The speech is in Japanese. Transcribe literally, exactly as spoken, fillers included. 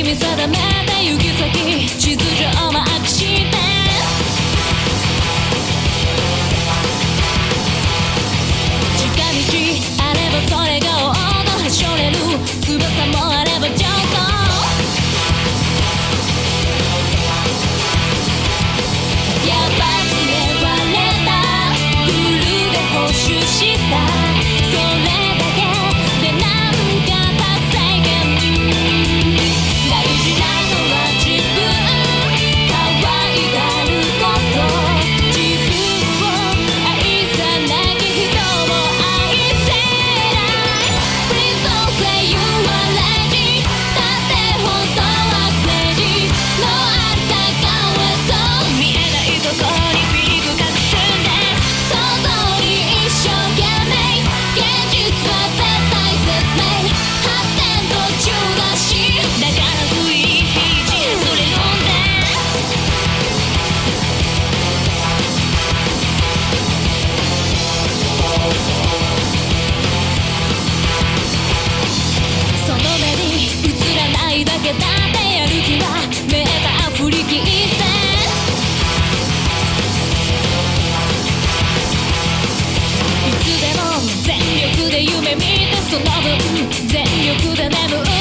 に定めた行き先地図上マークして近道あればそれが王道はしょれる翼もあれば上等やっぱ詰め割れたグルーで補修したそれだけでなんか達成感大事なのは自分可愛がること自分を愛さなき人も愛せない Please don't say you are lazy だって本当はクレイジーのあったかわそう見えないとこにビッグ隠すんで想像に一生懸命現実は絶対説明発展途中だしだから不意肘それ飲んでその目に映らないだけだってやる気はメーター振り切っていつでも全力で夢見てその分全力で眠る